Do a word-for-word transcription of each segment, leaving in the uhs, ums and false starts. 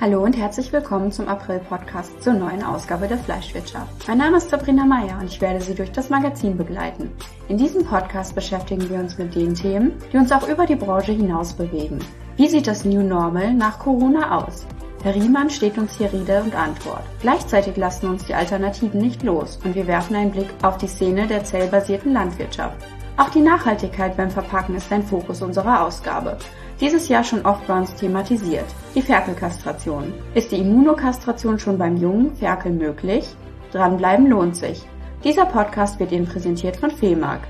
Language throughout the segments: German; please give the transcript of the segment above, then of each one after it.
Hallo und herzlich willkommen zum April-Podcast zur neuen Ausgabe der Fleischwirtschaft. Mein Name ist Sabrina Meyer und ich werde Sie durch das Magazin begleiten. In diesem Podcast beschäftigen wir uns mit den Themen, die uns auch über die Branche hinaus bewegen. Wie sieht das New Normal nach Corona aus? Herr Riemann steht uns hier Rede und Antwort. Gleichzeitig lassen uns die Alternativen nicht los und wir werfen einen Blick auf die Szene der zellbasierten Landwirtschaft. Auch die Nachhaltigkeit beim Verpacken ist ein Fokus unserer Ausgabe. Dieses Jahr schon oft bei uns thematisiert. Die Ferkelkastration. Ist die Immunokastration schon beim jungen Ferkel möglich? Dranbleiben lohnt sich. Dieser Podcast wird Ihnen präsentiert von FEMAG.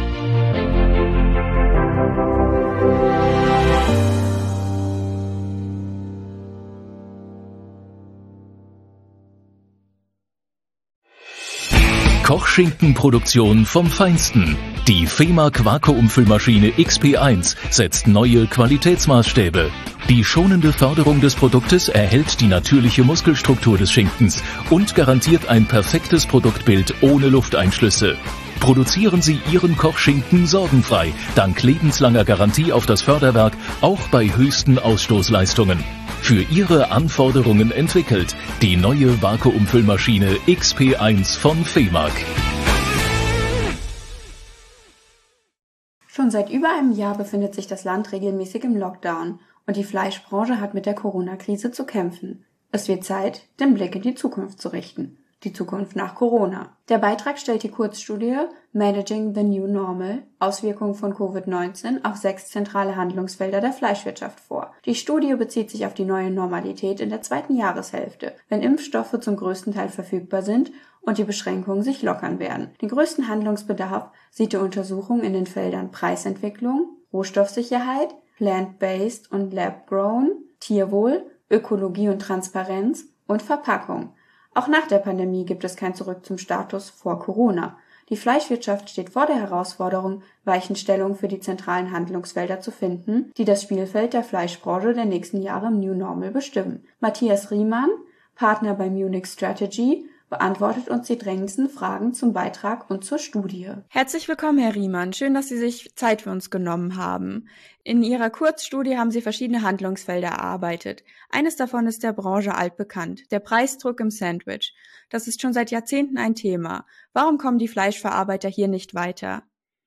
Kochschinkenproduktion vom Feinsten. Die FEMAG Vakuumfüllmaschine X P eins setzt neue Qualitätsmaßstäbe. Die schonende Förderung des Produktes erhält die natürliche Muskelstruktur des Schinkens und garantiert ein perfektes Produktbild ohne Lufteinschlüsse. Produzieren Sie Ihren Kochschinken sorgenfrei, dank lebenslanger Garantie auf das Förderwerk, auch bei höchsten Ausstoßleistungen. Für Ihre Anforderungen entwickelt die neue Vakuumfüllmaschine X P eins von FEMAG. Schon seit über einem Jahr befindet sich das Land regelmäßig im Lockdown und die Fleischbranche hat mit der Corona-Krise zu kämpfen. Es wird Zeit, den Blick in die Zukunft zu richten. Die Zukunft nach Corona. Der Beitrag stellt die Kurzstudie Managing the New Normal, Auswirkungen von Covid neunzehn auf sechs zentrale Handlungsfelder der Fleischwirtschaft vor. Die Studie bezieht sich auf die neue Normalität in der zweiten Jahreshälfte, wenn Impfstoffe zum größten Teil verfügbar sind und die Beschränkungen sich lockern werden. Den größten Handlungsbedarf sieht die Untersuchung in den Feldern Preisentwicklung, Rohstoffsicherheit, Plant-Based und Lab-Grown, Tierwohl, Ökologie und Transparenz und Verpackung. Auch nach der Pandemie gibt es kein Zurück zum Status vor Corona. Die Fleischwirtschaft steht vor der Herausforderung, Weichenstellungen für die zentralen Handlungsfelder zu finden, die das Spielfeld der Fleischbranche der nächsten Jahre im New Normal bestimmen. Matthias Riemann, Partner bei Munich Strategy, beantwortet uns die drängendsten Fragen zum Beitrag und zur Studie. Herzlich willkommen, Herr Riemann. Schön, dass Sie sich Zeit für uns genommen haben. In Ihrer Kurzstudie haben Sie verschiedene Handlungsfelder erarbeitet. Eines davon ist der Branche altbekannt, der Preisdruck im Sandwich. Das ist schon seit Jahrzehnten ein Thema. Warum kommen die Fleischverarbeiter hier nicht weiter?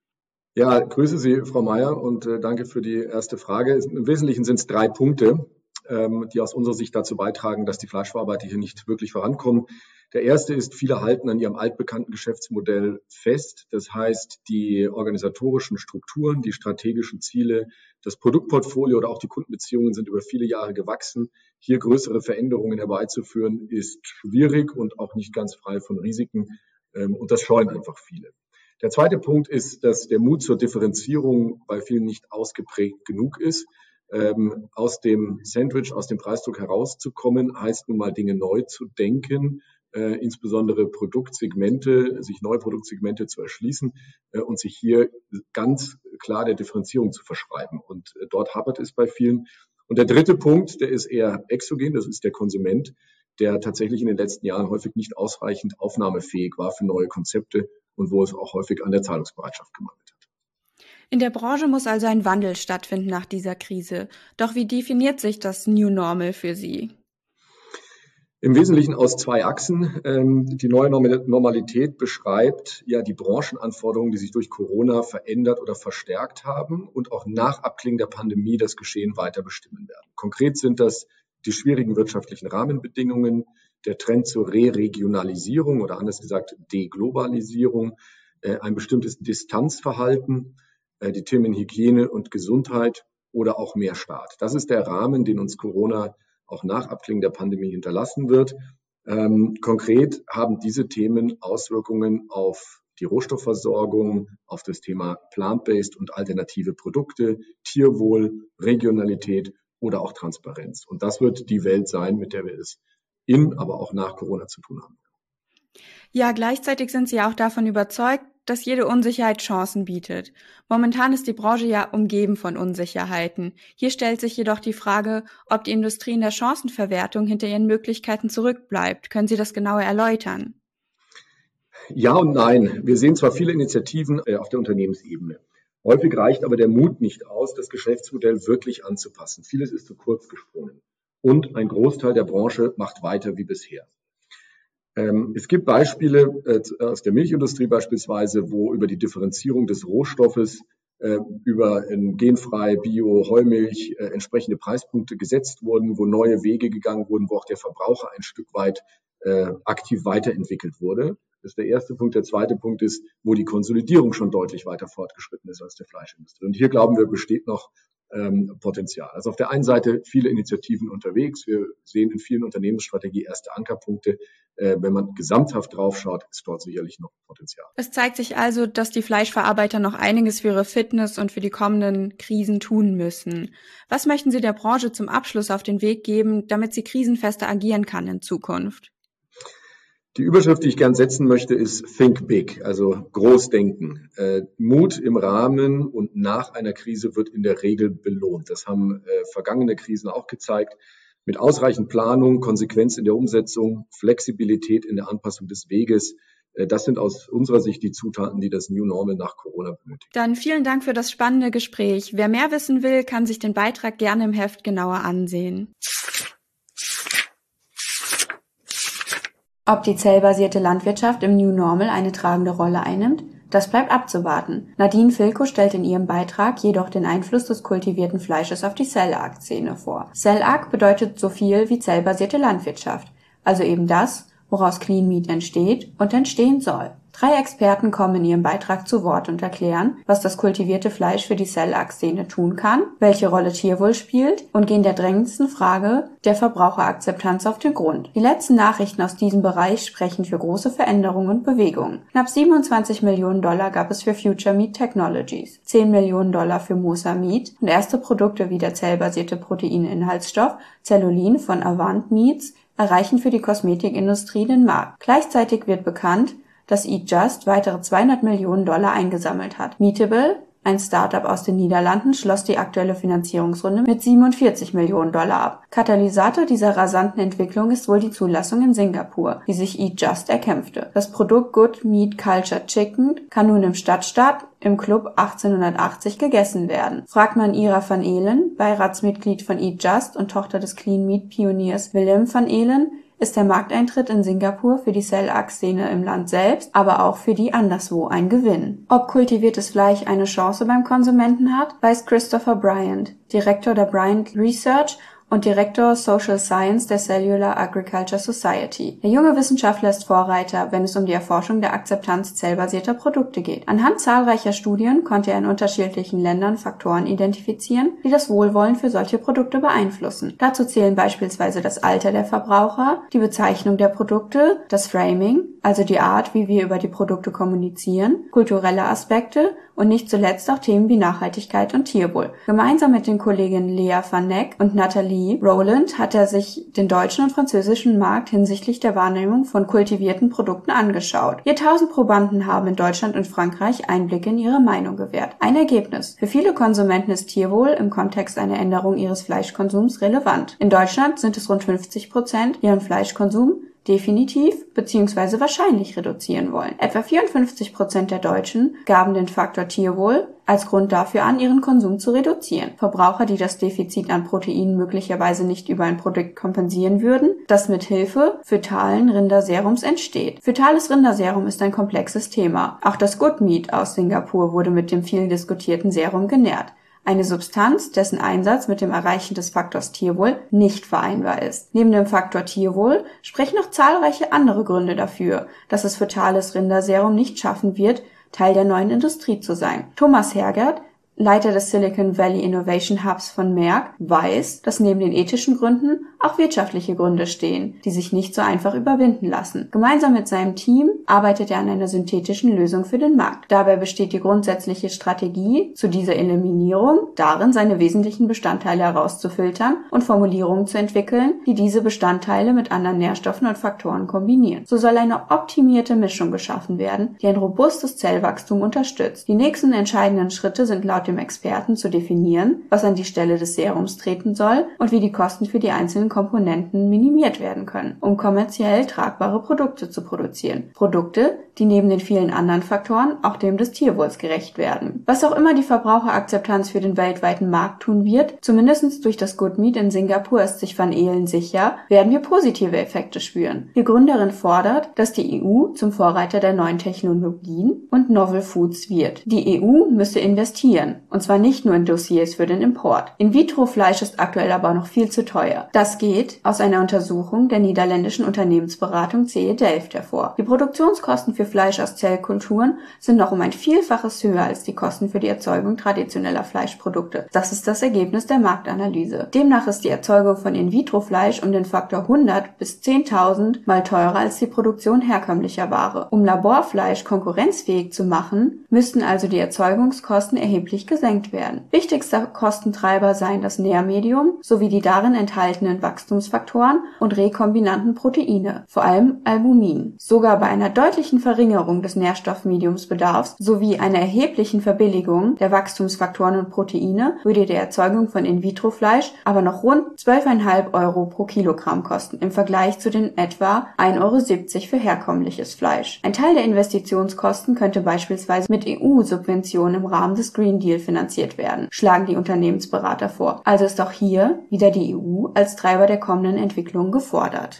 Ja, grüße Sie, Frau Meyer, und äh, danke für die erste Frage. Im Wesentlichen sind es drei Punkte, ähm, die aus unserer Sicht dazu beitragen, dass die Fleischverarbeiter hier nicht wirklich vorankommen. Der erste ist, viele halten an ihrem altbekannten Geschäftsmodell fest. Das heißt, die organisatorischen Strukturen, die strategischen Ziele, das Produktportfolio oder auch die Kundenbeziehungen sind über viele Jahre gewachsen. Hier größere Veränderungen herbeizuführen, ist schwierig und auch nicht ganz frei von Risiken. Und das scheuen einfach viele. Der zweite Punkt ist, dass der Mut zur Differenzierung bei vielen nicht ausgeprägt genug ist. Ähm, aus dem Sandwich, aus dem Preisdruck herauszukommen, heißt nun mal Dinge neu zu denken, äh, insbesondere Produktsegmente, sich neue Produktsegmente zu erschließen äh, und sich hier ganz klar der Differenzierung zu verschreiben. Und äh, dort hapert es bei vielen. Und der dritte Punkt, der ist eher exogen, das ist der Konsument, der tatsächlich in den letzten Jahren häufig nicht ausreichend aufnahmefähig war für neue Konzepte und wo es auch häufig an der Zahlungsbereitschaft gemangelt hat. In der Branche muss also ein Wandel stattfinden nach dieser Krise. Doch wie definiert sich das New Normal für Sie? Im Wesentlichen aus zwei Achsen. Die neue Normalität beschreibt ja die Branchenanforderungen, die sich durch Corona verändert oder verstärkt haben und auch nach Abklingen der Pandemie das Geschehen weiter bestimmen werden. Konkret sind das die schwierigen wirtschaftlichen Rahmenbedingungen, der Trend zur Re-Regionalisierung oder anders gesagt Deglobalisierung, ein bestimmtes Distanzverhalten, die Themen Hygiene und Gesundheit oder auch mehr Staat. Das ist der Rahmen, den uns Corona auch nach Abklingen der Pandemie hinterlassen wird. Ähm, konkret haben diese Themen Auswirkungen auf die Rohstoffversorgung, auf das Thema Plant-Based und alternative Produkte, Tierwohl, Regionalität oder auch Transparenz. Und das wird die Welt sein, mit der wir es in, aber auch nach Corona zu tun haben. Ja, gleichzeitig sind Sie auch davon überzeugt, dass jede Unsicherheit Chancen bietet. Momentan ist die Branche ja umgeben von Unsicherheiten. Hier stellt sich jedoch die Frage, ob die Industrie in der Chancenverwertung hinter ihren Möglichkeiten zurückbleibt. Können Sie das genauer erläutern? Ja und nein. Wir sehen zwar viele Initiativen auf der Unternehmensebene. Häufig reicht aber der Mut nicht aus, das Geschäftsmodell wirklich anzupassen. Vieles ist zu kurz gesprungen. und ein Großteil der Branche macht weiter wie bisher. Ähm, es gibt Beispiele äh, aus der Milchindustrie beispielsweise, wo über die Differenzierung des Rohstoffes äh, über in genfrei, Bio, Heumilch äh, entsprechende Preispunkte gesetzt wurden, wo neue Wege gegangen wurden, wo auch der Verbraucher ein Stück weit äh, aktiv weiterentwickelt wurde. Das ist der erste Punkt. Der zweite Punkt ist, wo die Konsolidierung schon deutlich weiter fortgeschritten ist als der Fleischindustrie. Und hier glauben wir, besteht noch ähm, Potenzial. Also auf der einen Seite viele Initiativen unterwegs. Wir sehen in vielen Unternehmensstrategien erste Ankerpunkte. Äh, wenn man gesamthaft draufschaut, ist dort sicherlich noch Potenzial. Es zeigt sich also, dass die Fleischverarbeiter noch einiges für ihre Fitness und für die kommenden Krisen tun müssen. Was möchten Sie der Branche zum Abschluss auf den Weg geben, damit sie krisenfester agieren kann in Zukunft? Die Überschrift, die ich gern setzen möchte, ist Think Big, also Großdenken. Äh, Mut im Rahmen und nach einer Krise wird in der Regel belohnt. Das haben äh, vergangene Krisen auch gezeigt. Mit ausreichend Planung, Konsequenz in der Umsetzung, Flexibilität in der Anpassung des Weges. Äh, das sind aus unserer Sicht die Zutaten, die das New Normal nach Corona benötigt. Dann vielen Dank für das spannende Gespräch. Wer mehr wissen will, kann sich den Beitrag gerne im Heft genauer ansehen. Ob die zellbasierte Landwirtschaft im New Normal eine tragende Rolle einnimmt, das bleibt abzuwarten. Nadine Filko stellt in ihrem Beitrag jedoch den Einfluss des kultivierten Fleisches auf die Cell-Ag-Szene vor. Cell-Ag bedeutet so viel wie zellbasierte Landwirtschaft, also eben das, woraus Clean Meat entsteht und entstehen soll. Drei Experten kommen in ihrem Beitrag zu Wort und erklären, was das kultivierte Fleisch für die Cell-Ag-Szene tun kann, welche Rolle Tierwohl spielt und gehen der drängendsten Frage der Verbraucherakzeptanz auf den Grund. Die letzten Nachrichten aus diesem Bereich sprechen für große Veränderungen und Bewegungen. Knapp siebenundzwanzig Millionen Dollar gab es für Future Meat Technologies, zehn Millionen Dollar für Mosa Meat und erste Produkte wie der zellbasierte Proteininhaltsstoff Cellulin von Avant Meats erreichen für die Kosmetikindustrie den Markt. Gleichzeitig wird bekannt, dass Eat Just weitere zweihundert Millionen Dollar eingesammelt hat. Meatable, ein Startup aus den Niederlanden, schloss die aktuelle Finanzierungsrunde mit siebenundvierzig Millionen Dollar ab. Katalysator dieser rasanten Entwicklung ist wohl die Zulassung in Singapur, die sich Eat Just erkämpfte. Das Produkt Good Meat Cultured Chicken kann nun im Stadtstaat im Club achtzehnhundertachtzig gegessen werden. Fragt man Ira van Elen, Beiratsmitglied von Eat Just und Tochter des Clean Meat Pioniers Willem van Elen, ist der Markteintritt in Singapur für die Cell-Ag-Szene im Land selbst, aber auch für die anderswo ein Gewinn. Ob kultiviertes Fleisch eine Chance beim Konsumenten hat, weiß Christopher Bryant, Direktor der Bryant Research und Direktor Social Science der Cellular Agriculture Society. Der junge Wissenschaftler ist Vorreiter, wenn es um die Erforschung der Akzeptanz zellbasierter Produkte geht. Anhand zahlreicher Studien konnte er in unterschiedlichen Ländern Faktoren identifizieren, die das Wohlwollen für solche Produkte beeinflussen. Dazu zählen beispielsweise das Alter der Verbraucher, die Bezeichnung der Produkte, das Framing, also die Art, wie wir über die Produkte kommunizieren, kulturelle Aspekte und nicht zuletzt auch Themen wie Nachhaltigkeit und Tierwohl. Gemeinsam mit den Kolleginnen Lea van Neck und Nathalie Rowland hat er sich den deutschen und französischen Markt hinsichtlich der Wahrnehmung von kultivierten Produkten angeschaut. Je tausend Probanden haben in Deutschland und Frankreich Einblicke in ihre Meinung gewährt. Ein Ergebnis: Für viele Konsumenten ist Tierwohl im Kontext einer Änderung ihres Fleischkonsums relevant. In Deutschland sind es rund fünfzig Prozent, die ihren Fleischkonsum definitiv bzw. wahrscheinlich reduzieren wollen. Etwa vierundfünfzig Prozent der Deutschen gaben den Faktor Tierwohl als Grund dafür an, ihren Konsum zu reduzieren. Verbraucher, die das Defizit an Proteinen möglicherweise nicht über ein Produkt kompensieren würden, das mit Hilfe fötalen Rinderserums entsteht. Fötales Rinderserum ist ein komplexes Thema. Auch das Good Meat aus Singapur wurde mit dem viel diskutierten Serum genährt. Eine Substanz, dessen Einsatz mit dem Erreichen des Faktors Tierwohl nicht vereinbar ist. Neben dem Faktor Tierwohl sprechen noch zahlreiche andere Gründe dafür, dass es fötales Rinderserum nicht schaffen wird, Teil der neuen Industrie zu sein. Thomas Hergert, Leiter des Silicon Valley Innovation Hubs von Merck, weiß, dass neben den ethischen Gründen auch wirtschaftliche Gründe stehen, die sich nicht so einfach überwinden lassen. Gemeinsam mit seinem Team arbeitet er an einer synthetischen Lösung für den Markt. Dabei besteht die grundsätzliche Strategie zu dieser Eliminierung darin, seine wesentlichen Bestandteile herauszufiltern und Formulierungen zu entwickeln, die diese Bestandteile mit anderen Nährstoffen und Faktoren kombinieren. So soll eine optimierte Mischung geschaffen werden, die ein robustes Zellwachstum unterstützt. Die nächsten entscheidenden Schritte sind laut dem Experten zu definieren, was an die Stelle des Serums treten soll und wie die Kosten für die einzelnen Komponenten minimiert werden können, um kommerziell tragbare Produkte zu produzieren. Produkte, die neben den vielen anderen Faktoren auch dem des Tierwohls gerecht werden. Was auch immer die Verbraucherakzeptanz für den weltweiten Markt tun wird, zumindest durch das Good Meat in Singapur ist sich Van Ehlen sicher, werden wir positive Effekte spüren. Die Gründerin fordert, dass die E U zum Vorreiter der neuen Technologien und Novel Foods wird. Die E U müsse investieren, und zwar nicht nur in Dossiers für den Import. In-vitro-Fleisch ist aktuell aber noch viel zu teuer. Das geht aus einer Untersuchung der niederländischen Unternehmensberatung C E Delft hervor. Die Produktionskosten für Fleisch aus Zellkulturen sind noch um ein Vielfaches höher als die Kosten für die Erzeugung traditioneller Fleischprodukte. Das ist das Ergebnis der Marktanalyse. Demnach ist die Erzeugung von In-vitro-Fleisch um den Faktor hundert bis zehntausend mal teurer als die Produktion herkömmlicher Ware. Um Laborfleisch konkurrenzfähig zu machen, müssten also die Erzeugungskosten erheblich gesenkt werden. Wichtigster Kostentreiber seien das Nährmedium sowie die darin enthaltenen Wachstumsfaktoren und rekombinanten Proteine, vor allem Albumin. Sogar bei einer deutlichen Verringerung des Nährstoffmediumsbedarfs sowie einer erheblichen Verbilligung der Wachstumsfaktoren und Proteine würde die Erzeugung von In-vitro-Fleisch aber noch rund zwölf Komma fünf Euro pro Kilogramm kosten, im Vergleich zu den etwa ein Euro siebzig für herkömmliches Fleisch. Ein Teil der Investitionskosten könnte beispielsweise mit E U-Subventionen im Rahmen des Green Deal finanziert werden, schlagen die Unternehmensberater vor. Also ist auch hier wieder die E U als Treiber der kommenden Entwicklung gefordert.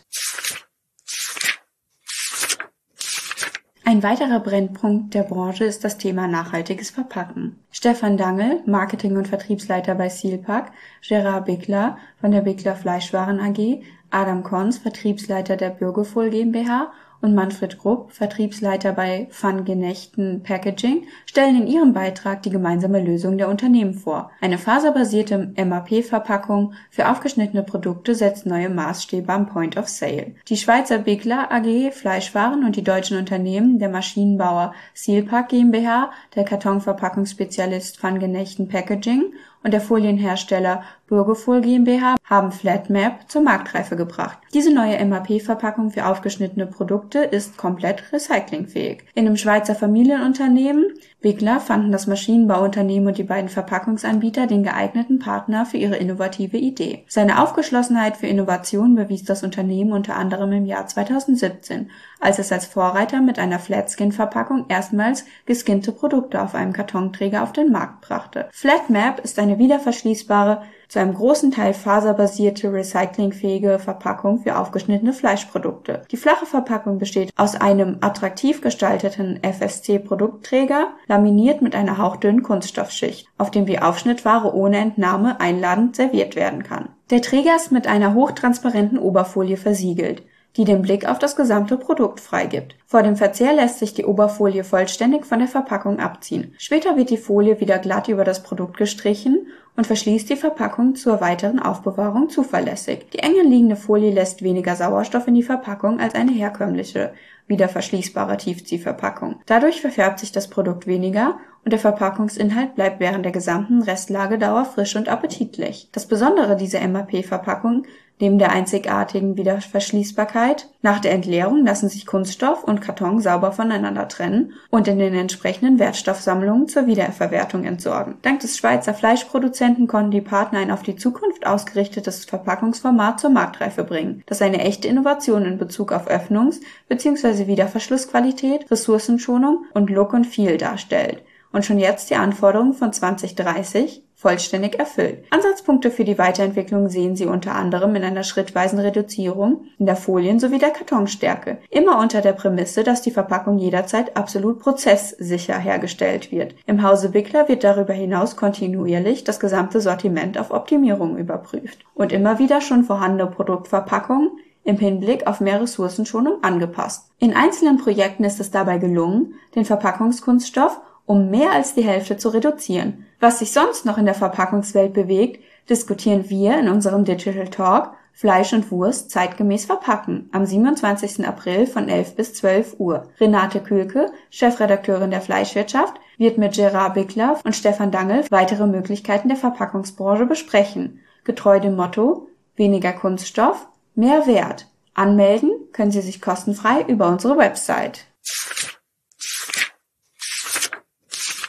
Ein weiterer Brennpunkt der Branche ist das Thema nachhaltiges Verpacken. Stefan Dangl, Marketing- und Vertriebsleiter bei Sealpack, Gerard Bickler von der Bickler Fleischwaren A G, Adam Kons, Vertriebsleiter der Bürgefohl GmbH und Manfred Grupp, Vertriebsleiter bei Van Genechten Packaging, stellen in ihrem Beitrag die gemeinsame Lösung der Unternehmen vor. Eine faserbasierte M A P-Verpackung für aufgeschnittene Produkte setzt neue Maßstäbe am Point of Sale. Die Schweizer Bickler A G Fleischwaren und die deutschen Unternehmen der Maschinenbauer Sealpack GmbH, der Kartonverpackungsspezialist Van Genechten Packaging und der Folienhersteller Bürgefohl GmbH haben Flatmap zur Marktreife gebracht. Diese neue M A P-Verpackung für aufgeschnittene Produkte ist komplett recyclingfähig. In einem Schweizer Familienunternehmen Bickler fanden das Maschinenbauunternehmen und die beiden Verpackungsanbieter den geeigneten Partner für ihre innovative Idee. Seine Aufgeschlossenheit für Innovation bewies das Unternehmen unter anderem im Jahr zweitausendsiebzehn, als es als Vorreiter mit einer Flatskin-Verpackung erstmals geskinnte Produkte auf einem Kartonträger auf den Markt brachte. Flatmap ist eine wiederverschließbare, zu einem großen Teil faserbasierte, recyclingfähige Verpackung für aufgeschnittene Fleischprodukte. Die flache Verpackung besteht aus einem attraktiv gestalteten F S C-Produktträger, laminiert mit einer hauchdünnen Kunststoffschicht, auf dem die Aufschnittware ohne Entnahme einladend serviert werden kann. Der Träger ist mit einer hochtransparenten Oberfolie versiegelt, die den Blick auf das gesamte Produkt freigibt. Vor dem Verzehr lässt sich die Oberfolie vollständig von der Verpackung abziehen. Später wird die Folie wieder glatt über das Produkt gestrichen und verschließt die Verpackung zur weiteren Aufbewahrung zuverlässig. Die eng anliegende Folie lässt weniger Sauerstoff in die Verpackung als eine herkömmliche, wieder verschließbare Tiefziehverpackung. Dadurch verfärbt sich das Produkt weniger und der Verpackungsinhalt bleibt während der gesamten Restlagedauer frisch und appetitlich. Das Besondere dieser M A P-Verpackung neben der einzigartigen Wiederverschließbarkeit: Nach der Entleerung lassen sich Kunststoff und Karton sauber voneinander trennen und in den entsprechenden Wertstoffsammlungen zur Wiederverwertung entsorgen. Dank des Schweizer Fleischproduzenten konnten die Partner ein auf die Zukunft ausgerichtetes Verpackungsformat zur Marktreife bringen, das eine echte Innovation in Bezug auf Öffnungs- bzw. Wiederverschlussqualität, Ressourcenschonung und Look und Feel darstellt und schon jetzt die Anforderungen von zwanzig dreißig vollständig erfüllt. Ansatzpunkte für die Weiterentwicklung sehen Sie unter anderem in einer schrittweisen Reduzierung in der Folien- sowie der Kartonstärke, immer unter der Prämisse, dass die Verpackung jederzeit absolut prozesssicher hergestellt wird. Im Hause Bickler wird darüber hinaus kontinuierlich das gesamte Sortiment auf Optimierung überprüft und immer wieder schon vorhandene Produktverpackungen im Hinblick auf mehr Ressourcenschonung angepasst. In einzelnen Projekten ist es dabei gelungen, den Verpackungskunststoff um mehr als die Hälfte zu reduzieren. Was sich sonst noch in der Verpackungswelt bewegt, diskutieren wir in unserem Digital Talk Fleisch und Wurst zeitgemäß verpacken am siebenundzwanzigsten April von elf bis zwölf Uhr. Renate Kühlke, Chefredakteurin der Fleischwirtschaft, wird mit Gerard Bickler und Stefan Dangl weitere Möglichkeiten der Verpackungsbranche besprechen. Getreu dem Motto: weniger Kunststoff, mehr Wert. Anmelden können Sie sich kostenfrei über unsere Website.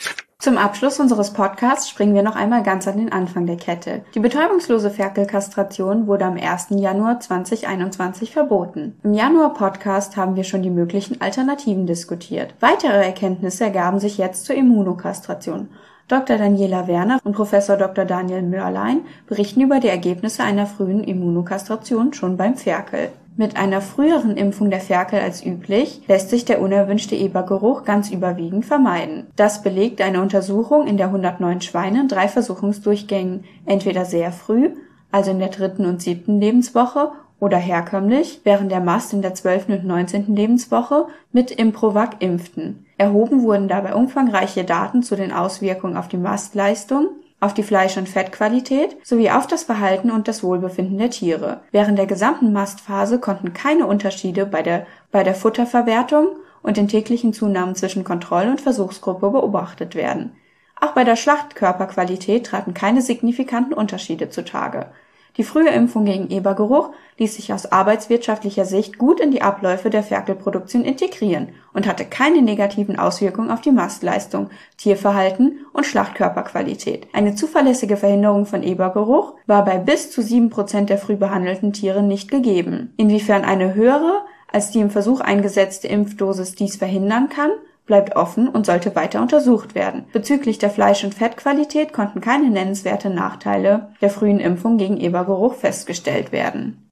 Zum Abschluss unseres Podcasts springen wir noch einmal ganz an den Anfang der Kette. Die betäubungslose Ferkelkastration wurde am ersten Januar zweitausendeinundzwanzig verboten. Im Januar-Podcast haben wir schon die möglichen Alternativen diskutiert. Weitere Erkenntnisse ergaben sich jetzt zur Immunokastration. Doktor Daniela Werner und Professor Doktor Daniel Mörlein berichten über die Ergebnisse einer frühen Immunokastration schon beim Ferkel. Mit einer früheren Impfung der Ferkel als üblich lässt sich der unerwünschte Ebergeruch ganz überwiegend vermeiden. Das belegt eine Untersuchung in der hundertneun Schweine in drei Versuchungsdurchgängen, entweder sehr früh, also in der dritten und siebten Lebenswoche, oder herkömmlich, während der Mast in der zwölften und neunzehnten Lebenswoche mit Improvac impften. Erhoben wurden dabei umfangreiche Daten zu den Auswirkungen auf die Mastleistung, auf die Fleisch- und Fettqualität sowie auf das Verhalten und das Wohlbefinden der Tiere. Während der gesamten Mastphase konnten keine Unterschiede bei der, bei der Futterverwertung und den täglichen Zunahmen zwischen Kontroll- und Versuchsgruppe beobachtet werden. Auch bei der Schlachtkörperqualität traten keine signifikanten Unterschiede zutage. Die frühe Impfung gegen Ebergeruch ließ sich aus arbeitswirtschaftlicher Sicht gut in die Abläufe der Ferkelproduktion integrieren und hatte keine negativen Auswirkungen auf die Mastleistung, Tierverhalten und Schlachtkörperqualität. Eine zuverlässige Verhinderung von Ebergeruch war bei bis zu sieben Prozent der früh behandelten Tiere nicht gegeben. Inwiefern eine höhere als die im Versuch eingesetzte Impfdosis dies verhindern kann, bleibt offen und sollte weiter untersucht werden. Bezüglich der Fleisch- und Fettqualität konnten keine nennenswerten Nachteile der frühen Impfung gegen Ebergeruch festgestellt werden.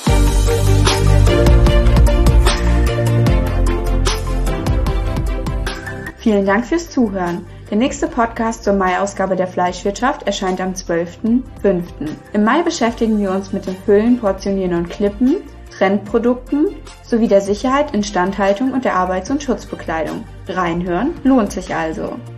Vielen Dank fürs Zuhören. Der nächste Podcast zur Mai-Ausgabe der Fleischwirtschaft erscheint am zwölften fünften Im Mai beschäftigen wir uns mit dem Füllen, Portionieren und Klippen, Trendprodukten sowie der Sicherheit, Instandhaltung und der Arbeits- und Schutzbekleidung. Reinhören lohnt sich also.